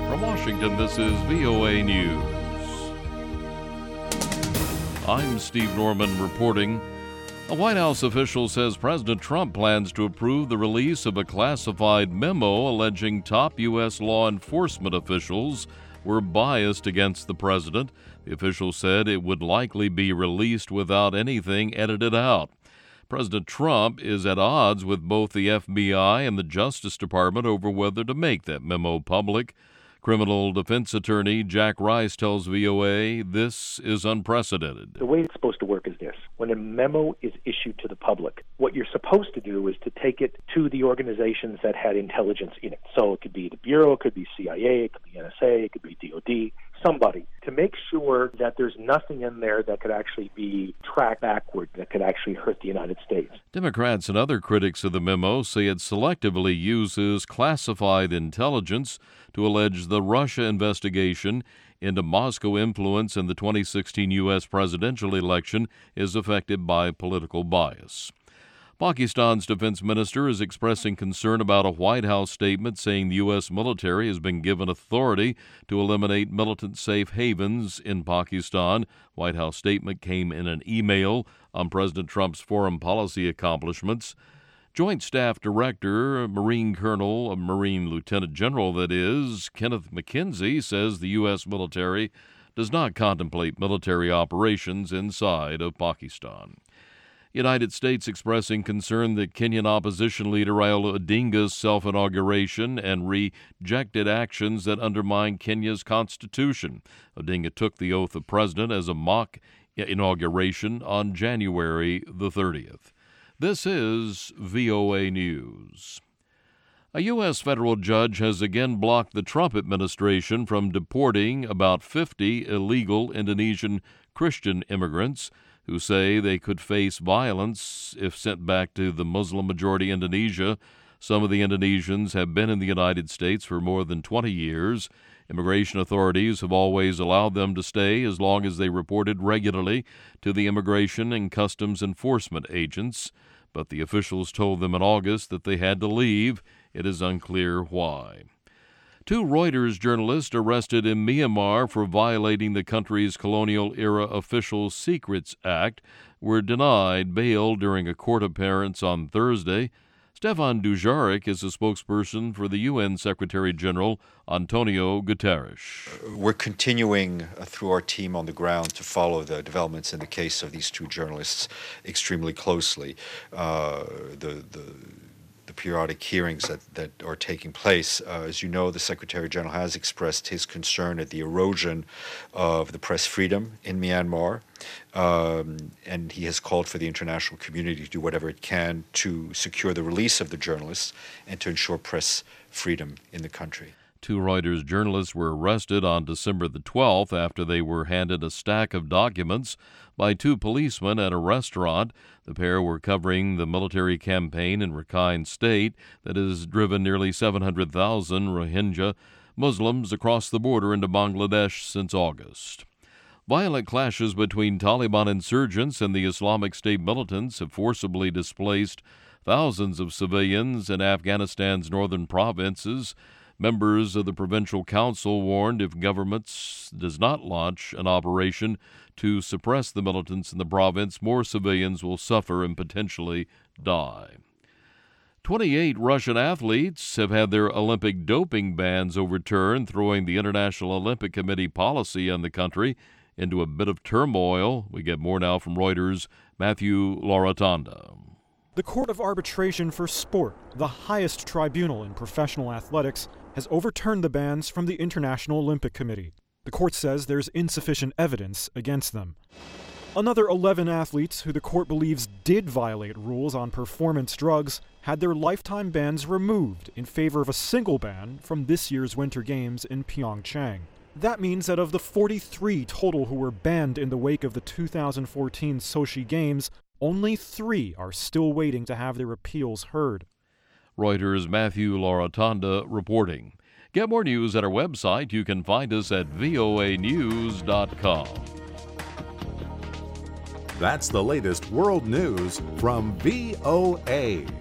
From Washington, this is VOA News. I'm Steve Norman reporting. A White House official says President Trump plans to approve the release of a classified memo alleging top U.S. law enforcement officials were biased against the president. The official said it would likely be released without anything edited out. President Trump is at odds with both the FBI and the Justice Department over whether to make that memo public. Criminal defense attorney Jack Rice tells VOA this is unprecedented. The way it's supposed to work is this. When a memo is issued to the public, what you're supposed to do is to take it to the organizations that had intelligence in it. So it could be the Bureau, it could be CIA, it could be NSA, it could be DOD, somebody, to make sure that there's nothing in there that could actually be tracked backward, that could actually hurt the United States. Democrats and other critics of the memo say it selectively uses classified intelligence to allege the Russia investigation into Moscow influence in the 2016 U.S. presidential election is affected by political bias. Pakistan's defense minister is expressing concern about a White House statement saying the U.S. military has been given authority to eliminate militant safe havens in Pakistan. White House statement came in an email on President Trump's foreign policy accomplishments. Joint Staff Director, Marine Lieutenant General, Kenneth McKenzie, says the U.S. military does not contemplate military operations inside of Pakistan. United States expressing concern that Kenyan opposition leader Raila Odinga's self-inauguration and rejected actions that undermine Kenya's constitution. Odinga took the oath of president as a mock inauguration on January the 30th. This is VOA News. A U.S. federal judge has again blocked the Trump administration from deporting about 50 illegal Indonesian Christian immigrants who say they could face violence if sent back to the Muslim-majority Indonesia. Some of the Indonesians have been in the United States for more than 20 years. Immigration authorities have always allowed them to stay as long as they reported regularly to the Immigration and Customs Enforcement agents. But the officials told them in August that they had to leave. It is unclear why. 2 Reuters journalists arrested in Myanmar for violating the country's colonial-era Official Secrets Act were denied bail during a court appearance on Thursday. Stefan Dujarric is a spokesperson for the UN Secretary-General Antonio Guterres. We're continuing through our team on the ground to follow the developments in the case of these 2 journalists extremely closely. The periodic hearings that are taking place. As you know, the Secretary General has expressed his concern at the erosion of the press freedom in Myanmar, and he has called for the international community to do whatever it can to secure the release of the journalists and to ensure press freedom in the country. 2 Reuters journalists were arrested on December the 12th after they were handed a stack of documents by 2 policemen at a restaurant. The pair were covering the military campaign in Rakhine State that has driven nearly 700,000 Rohingya Muslims across the border into Bangladesh since August. Violent clashes between Taliban insurgents and the Islamic State militants have forcibly displaced thousands of civilians in Afghanistan's northern provinces. Members of the Provincial Council warned if government does not launch an operation to suppress the militants in the province, more civilians will suffer and potentially die. 28 Russian athletes have had their Olympic doping bans overturned, throwing the International Olympic Committee policy on the country into a bit of turmoil. We get more now from Reuters' Matthew Laratanda. The Court of Arbitration for Sport, the highest tribunal in professional athletics, has overturned the bans from the International Olympic Committee. The court says there's insufficient evidence against them. Another 11 athletes who the court believes did violate rules on performance drugs had their lifetime bans removed in favor of a single ban from this year's Winter Games in Pyeongchang. That means that of the 43 total who were banned in the wake of the 2014 Sochi Games, only 3 are still waiting to have their appeals heard. Reuters' Matthew Laratanda reporting. Get more news at our website. You can find us at voanews.com. That's the latest world news from VOA.